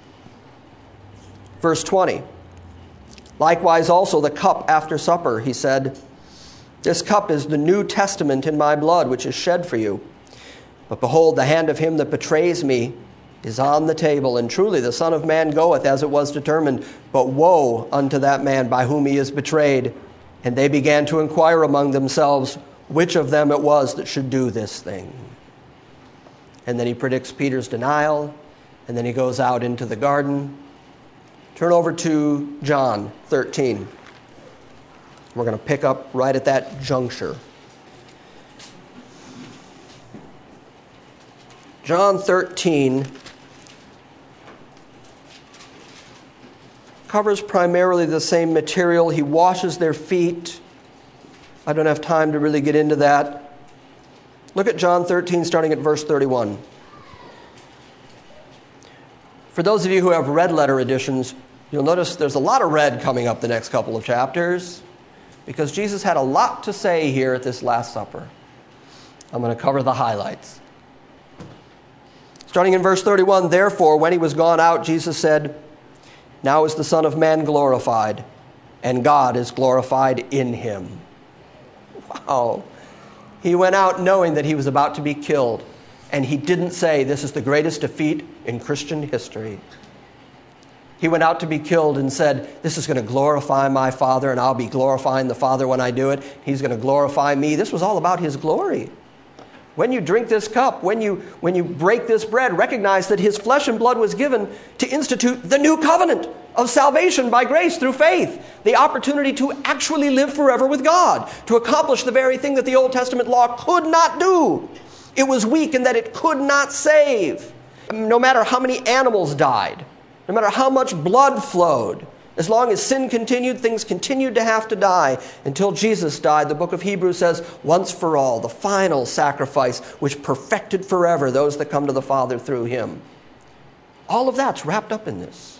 Speaker 1: Verse twenty, likewise also the cup after supper, he said, this cup is the New Testament in my blood, which is shed for you. But behold, the hand of him that betrays me is on the table, and truly the Son of Man goeth as it was determined. But woe unto that man by whom he is betrayed. And they began to inquire among themselves which of them it was that should do this thing. And then he predicts Peter's denial, and then he goes out into the garden. Turn over to John thirteen. We're going to pick up right at that juncture. John thirteen covers primarily the same material. He washes their feet. I don't have time to really get into that. Look at John thirteen, starting at verse thirty-one. For those of you who have red letter editions, you'll notice there's a lot of red coming up the next couple of chapters, because Jesus had a lot to say here at this Last Supper. I'm going to cover the highlights. Starting in verse thirty-one, therefore, when he was gone out, Jesus said, now is the Son of Man glorified, and God is glorified in him. Wow. He went out knowing that he was about to be killed, and he didn't say, this is the greatest defeat in Christian history. He went out to be killed and said, this is going to glorify my Father, and I'll be glorifying the Father when I do it. He's going to glorify me. This was all about his glory. When you drink this cup, when you, when you break this bread, recognize that his flesh and blood was given to institute the new covenant of salvation by grace through faith. The opportunity to actually live forever with God, to accomplish the very thing that the Old Testament law could not do. It was weak in that it could not save. No matter how many animals died, no matter how much blood flowed, as long as sin continued, things continued to have to die until Jesus died. The book of Hebrews says, once for all, the final sacrifice which perfected forever those that come to the Father through him. All of that's wrapped up in this.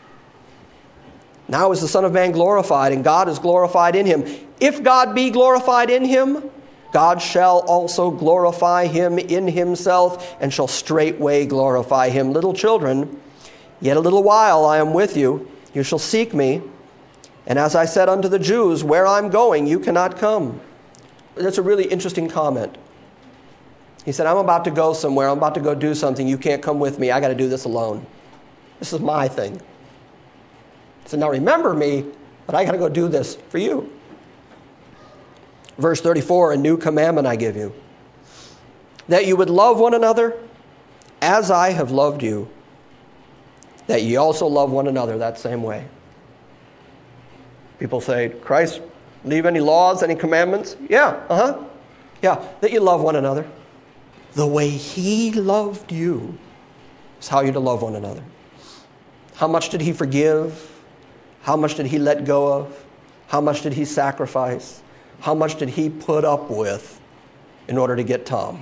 Speaker 1: Now is the Son of Man glorified, and God is glorified in him. If God be glorified in him, God shall also glorify him in himself, and shall straightway glorify him. Little children, yet a little while I am with you. You shall seek me. And as I said unto the Jews, where I'm going, you cannot come. That's a really interesting comment. He said, I'm about to go somewhere. I'm about to go do something. You can't come with me. I got to do this alone. This is my thing. He said, now remember me, but I got to go do this for you. Verse thirty-four, a new commandment I give you, that you would love one another as I have loved you, that ye also love one another that same way. People say, Christ, leave any laws, any commandments? Yeah, uh-huh. Yeah, that you love one another. The way he loved you is how you're to love one another. How much did he forgive? How much did he let go of? How much did he sacrifice? How much did he put up with in order to get Tom?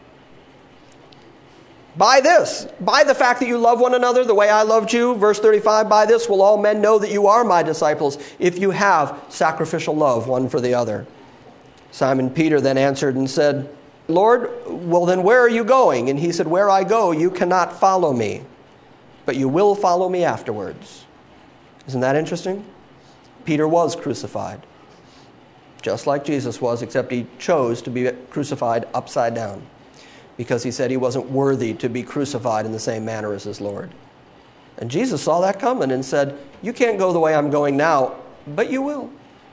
Speaker 1: By this, by the fact that you love one another the way I loved you, verse thirty-five, by this will all men know that you are my disciples, if you have sacrificial love one for the other. Simon Peter then answered and said, Lord, well then where are you going? And he said, where I go, you cannot follow me, but you will follow me afterwards. Isn't that interesting? Peter was crucified, just like Jesus was, except he chose to be crucified upside down, because he said he wasn't worthy to be crucified in the same manner as his Lord. And Jesus saw that coming and said, you can't go the way I'm going now, but you will.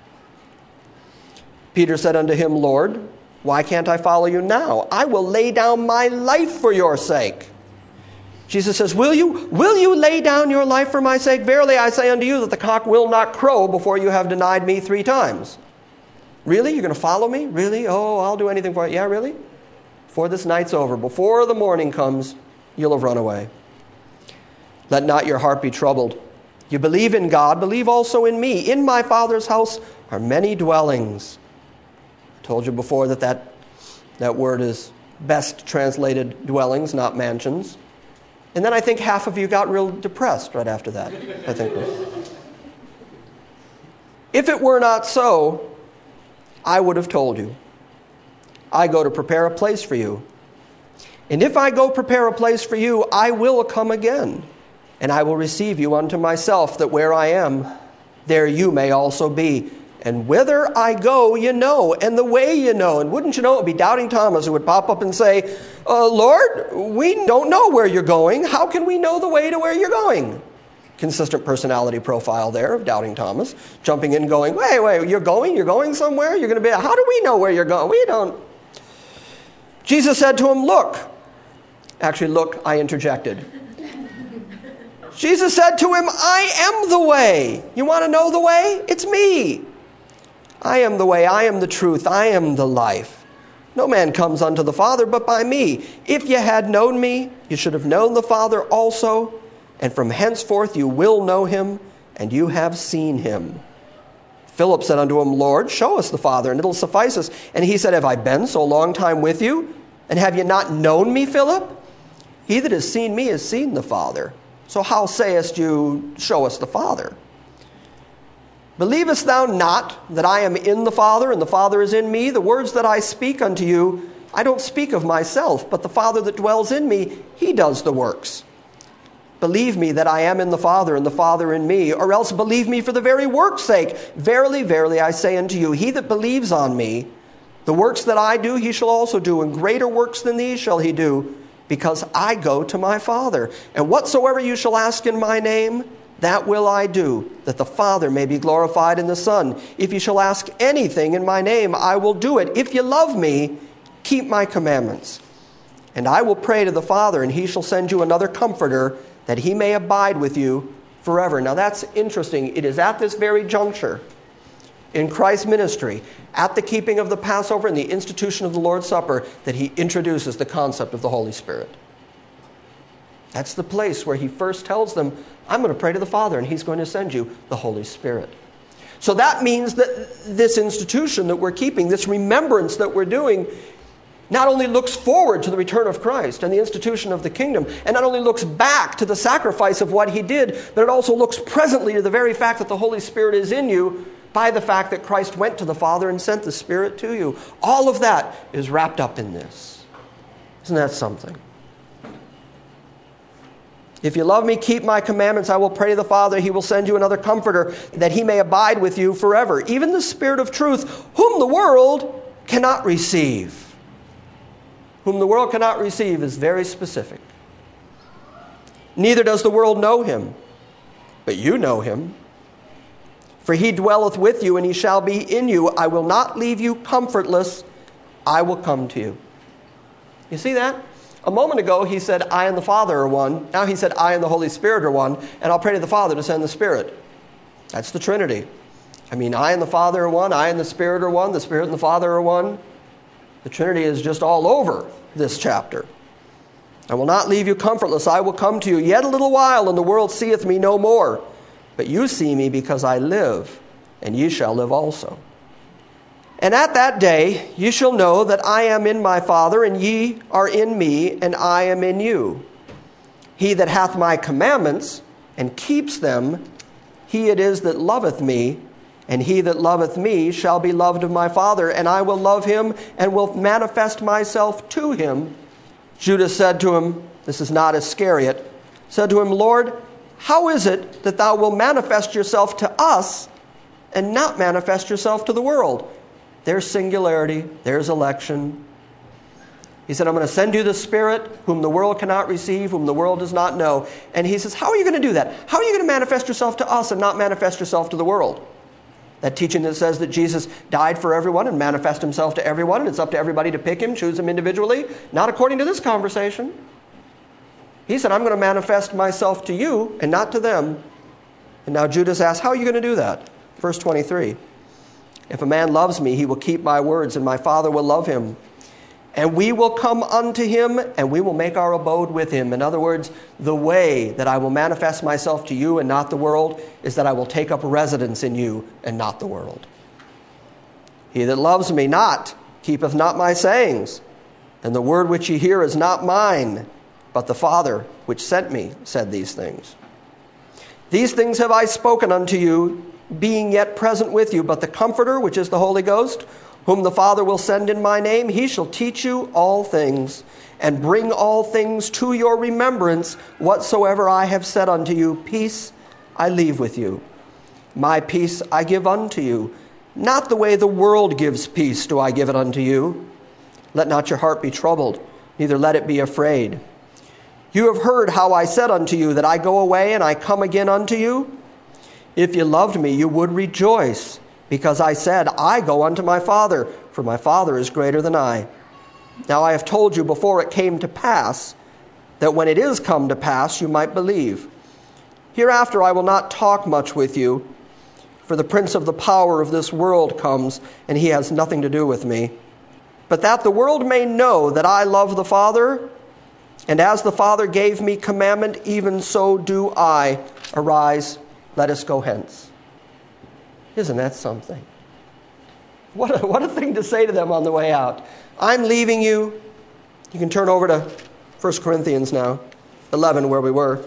Speaker 1: Peter said unto him, Lord, why can't I follow you now? I will lay down my life for your sake. Jesus says, will you, will you lay down your life for my sake? Verily I say unto you that the cock will not crow before you have denied me three times. Really? You're going to follow me? Really? Oh, I'll do anything for it. Yeah, really? Before this night's over, before the morning comes, you'll have run away. Let not your heart be troubled. You believe in God, believe also in me. In my Father's house are many dwellings. I told you before that that, that word is best translated dwellings, not mansions. And then I think half of you got real depressed right after that, I think. If it were not so, I would have told you. I go to prepare a place for you. And if I go prepare a place for you, I will come again, and I will receive you unto myself, that where I am, there you may also be. And whither I go, you know, and the way you know. And wouldn't you know, it would be Doubting Thomas who would pop up and say, uh, Lord, we don't know where you're going. How can we know the way to where you're going? Consistent personality profile there of Doubting Thomas, jumping in going, wait, wait, you're going? You're going somewhere? You're going to be, how do we know where you're going? We don't. Jesus said to him, look. Actually, look, I interjected. Jesus said to him, I am the way. You want to know the way? It's me. I am the way, I am the truth, I am the life. No man comes unto the Father but by me. If you had known me, you should have known the Father also, and from henceforth you will know him, and you have seen him. Philip said unto him, Lord, show us the Father, and it'll suffice us. And he said, have I been so long time with you, and have you not known me, Philip? He that has seen me has seen the Father. So how sayest you, show us the Father? Believest thou not that I am in the Father, and the Father is in me? The words that I speak unto you, I don't speak of myself, but the Father that dwells in me, he does the works. Believe me that I am in the Father, and the Father in me, or else believe me for the very work's sake. Verily, verily, I say unto you, he that believes on me, the works that I do, he shall also do, and greater works than these shall he do, because I go to my Father. And whatsoever you shall ask in my name, That will I do, that the Father may be glorified in the Son. If you shall ask anything in my name, I will do it. If you love me, keep my commandments. And I will pray to the Father, and he shall send you another comforter, that he may abide with you forever. Now that's interesting. It is at this very juncture in Christ's ministry, at the keeping of the Passover and the institution of the Lord's Supper, that he introduces the concept of the Holy Spirit. That's the place where he first tells them, I'm going to pray to the Father, and he's going to send you the Holy Spirit. So that means that this institution that we're keeping, this remembrance that we're doing, not only looks forward to the return of Christ and the institution of the kingdom, and not only looks back to the sacrifice of what he did, but it also looks presently to the very fact that the Holy Spirit is in you by the fact that Christ went to the Father and sent the Spirit to you. All of that is wrapped up in this. Isn't that something? If you love me, keep my commandments. I will pray to the Father. He will send you another comforter, that he may abide with you forever. Even the Spirit of truth, whom the world cannot receive. Whom the world cannot receive is very specific. Neither does the world know him, but you know him. For he dwelleth with you, and he shall be in you. I will not leave you comfortless. I will come to you. You see that? A moment ago, he said, I and the Father are one. Now he said, I and the Holy Spirit are one, and I'll pray to the Father to send the Spirit. That's the Trinity. I mean, I and the Father are one. I and the Spirit are one. The Spirit and the Father are one. The Trinity is just all over this chapter. I will not leave you comfortless. I will come to you. Yet a little while, and the world seeth me no more. But you see me because I live, and ye shall live also. And at that day ye shall know that I am in my Father, and ye are in me, and I am in you. He that hath my commandments, and keeps them, he it is that loveth me, and he that loveth me shall be loved of my Father, and I will love him, and will manifest myself to him. Judas said to him, this is not Iscariot, said to him, Lord, how is it that thou wilt manifest yourself to us, and not manifest yourself to the world? There's singularity, there's election. He said, I'm going to send you the Spirit, whom the world cannot receive, whom the world does not know. And he says, how are you going to do that? How are you going to manifest yourself to us and not manifest yourself to the world? That teaching that says that Jesus died for everyone and manifest himself to everyone, and it's up to everybody to pick him, choose him individually, not according to this conversation. He said, I'm going to manifest myself to you and not to them. And now Judas asks, how are you going to do that? Verse twenty-three. If a man loves me, he will keep my words, and my Father will love him. And we will come unto him, and we will make our abode with him. In other words, the way that I will manifest myself to you and not the world is that I will take up residence in you and not the world. He that loves me not keepeth not my sayings, and the word which ye hear is not mine, but the Father which sent me said these things. These things have I spoken unto you, being yet present with you. But the Comforter, which is the Holy Ghost, whom the Father will send in my name, he shall teach you all things, and bring all things to your remembrance, whatsoever I have said unto you. Peace I leave with you. My peace I give unto you. Not the way the world gives peace do I give it unto you. Let not your heart be troubled, neither let it be afraid. You have heard how I said unto you, that I go away and I come again unto you. If you loved me, you would rejoice, because I said, I go unto my Father, for my Father is greater than I. Now I have told you before it came to pass, that when it is come to pass, you might believe. Hereafter I will not talk much with you, for the prince of the power of this world comes, and he has nothing to do with me. But that the world may know that I love the Father, and as the Father gave me commandment, even so do I. Arise, let us go hence. Isn't that something? What a, what a thing to say to them on the way out. I'm leaving you. You can turn over to First Corinthians now, eleven, where we were.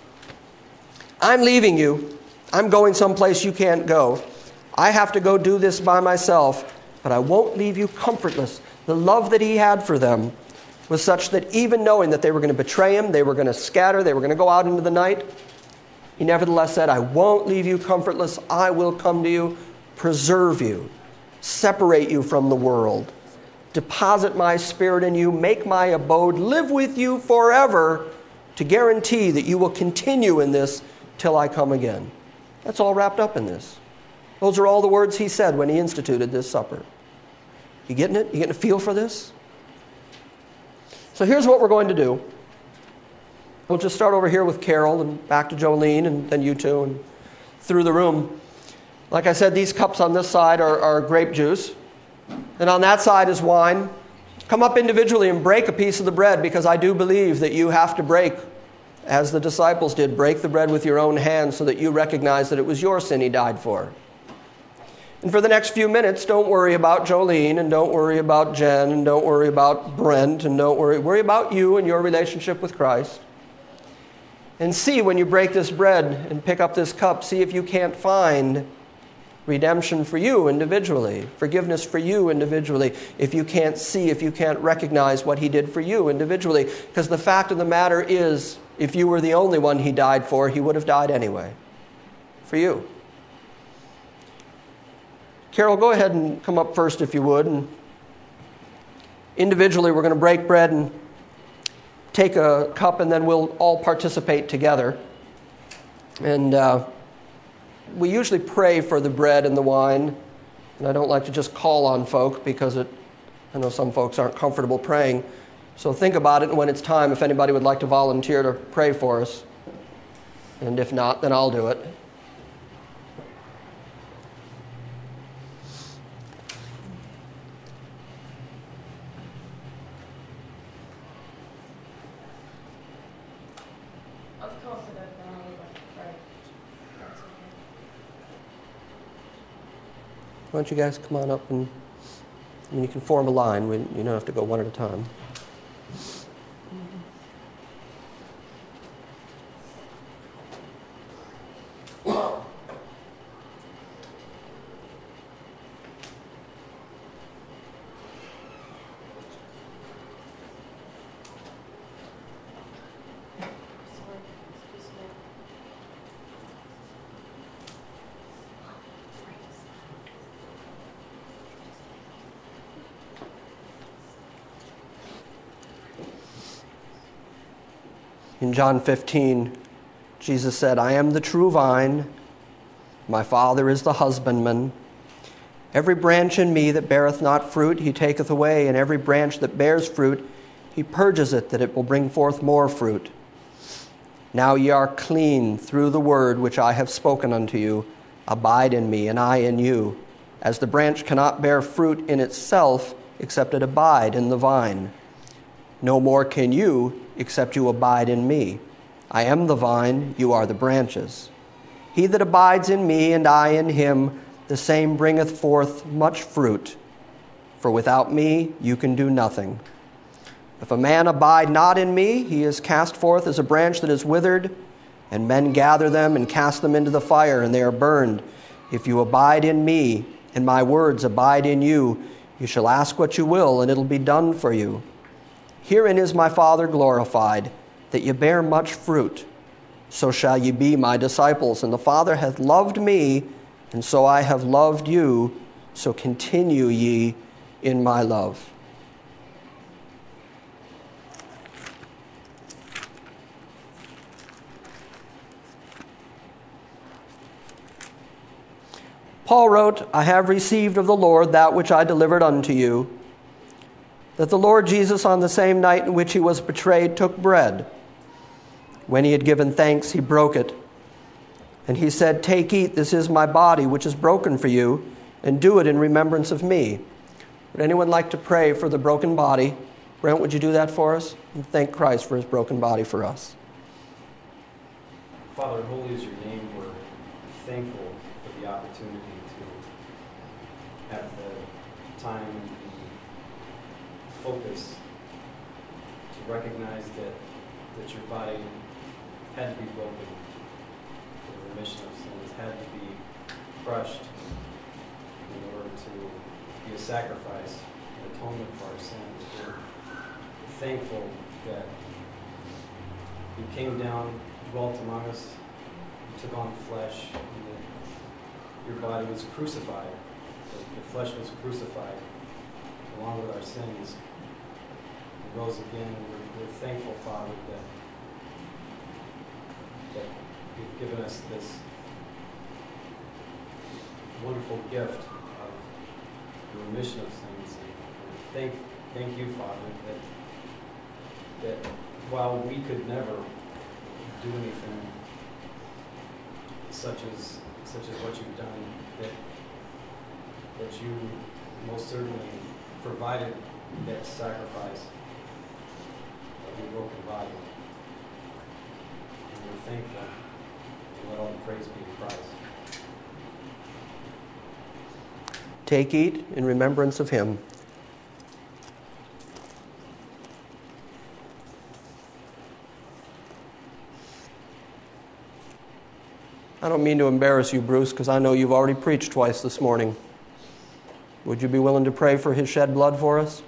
Speaker 1: I'm leaving you. I'm going someplace you can't go. I have to go do this by myself, but I won't leave you comfortless. The love that he had for them was such that even knowing that they were going to betray him, they were going to scatter, they were going to go out into the night, he nevertheless said, I won't leave you comfortless. I will come to you, preserve you, separate you from the world, deposit my Spirit in you, make my abode, live with you forever, to guarantee that you will continue in this till I come again. That's all wrapped up in this. Those are all the words he said when he instituted this supper. You getting it? You getting a feel for this? So here's what we're going to do. We'll just start over here with Carol and back to Jolene and then you two and through the room. Like I said, these cups on this side are, are grape juice. And on that side is wine. Come up individually and break a piece of the bread, because I do believe that you have to break, as the disciples did, break the bread with your own hands so that you recognize that it was your sin he died for. And for the next few minutes, don't worry about Jolene, and don't worry about Jen, and don't worry about Brent, and don't worry. Worry about you and your relationship with Christ. And see, when you break this bread and pick up this cup, see if you can't find redemption for you individually, forgiveness for you individually, if you can't see, if you can't recognize what he did for you individually. Because the fact of the matter is, if you were the only one he died for, he would have died anyway. For you. Carol, go ahead and come up first if you would. And individually, we're going to break bread and take a cup, and then we'll all participate together. And uh, we usually pray for the bread and the wine. And I don't like to just call on folk, because it, I know some folks aren't comfortable praying. So think about it, and when it's time, if anybody would like to volunteer to pray for us. And if not, then I'll do it. Why don't you guys come on up, and I mean, you can form a line. We, you don't have to go one at a time. In John fifteen, Jesus said, I am the true vine, my Father is the husbandman. Every branch in me that beareth not fruit, he taketh away, and every branch that bears fruit, he purges it, that it will bring forth more fruit. Now ye are clean through the word which I have spoken unto you. Abide in me, and I in you. As the branch cannot bear fruit in itself, except it abide in the vine. No more can you, except you abide in me. I am the vine, you are the branches. He that abides in me, and I in him, the same bringeth forth much fruit. For without me you can do nothing. If a man abide not in me, he is cast forth as a branch that is withered, and men gather them and cast them into the fire, and they are burned. If you abide in me, and my words abide in you, you shall ask what you will, and it'll be done for you. Herein is my Father glorified, that ye bear much fruit. So shall ye be my disciples. And the Father hath loved me, and so I have loved you. So continue ye in my love. Paul wrote, I have received of the Lord that which I delivered unto you, that the Lord Jesus, on the same night in which he was betrayed, took bread. When he had given thanks, he broke it. And he said, Take, eat, this is my body, which is broken for you, and do it in remembrance of me. Would anyone like to pray for the broken body? Brent, would you do that for us? And thank Christ for his broken body for us.
Speaker 5: Father, holy is your name. We're thankful for the opportunity to have the time and the focus to recognize that, that your body had to be broken for the remission of sins, had to be crushed in order to be a sacrifice, an atonement for our sins. We're thankful that you came down, dwelt among us, you took on flesh, and that your body was crucified. The, the flesh was crucified along with our sins. It rose again. We're, we're thankful, Father, that, that you've given us this wonderful gift of the remission of sins. And thank, thank you, Father, that, that while we could never do anything such as such as what you've done, that that you most certainly provided that sacrifice of your broken body. And we're thankful, and let all the praise be to Christ.
Speaker 1: Take, eat in remembrance of him. I don't mean to embarrass you, Bruce, because I know you've already preached twice this morning. Would you be willing to pray for his shed blood for us?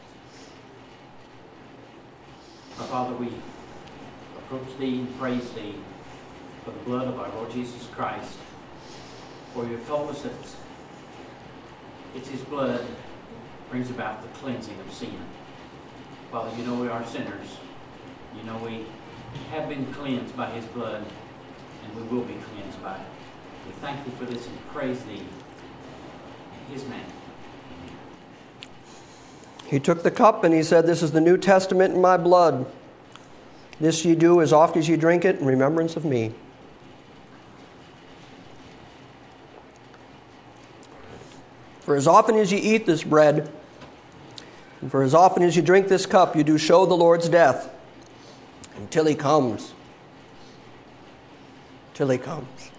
Speaker 6: Our Father, we approach thee and praise thee for the blood of our Lord Jesus Christ. For you have told us that it's his blood that brings about the cleansing of sin. Father, you know we are sinners. You know we have been cleansed by his blood, and we will be cleansed by it. We thank thee for this and praise thee in his name.
Speaker 1: He took the cup and he said, "This is the New Testament in my blood. This ye do as oft as ye drink it in remembrance of me." For as often as ye eat this bread, and for as often as you drink this cup, you do show the Lord's death until he comes. Till he comes.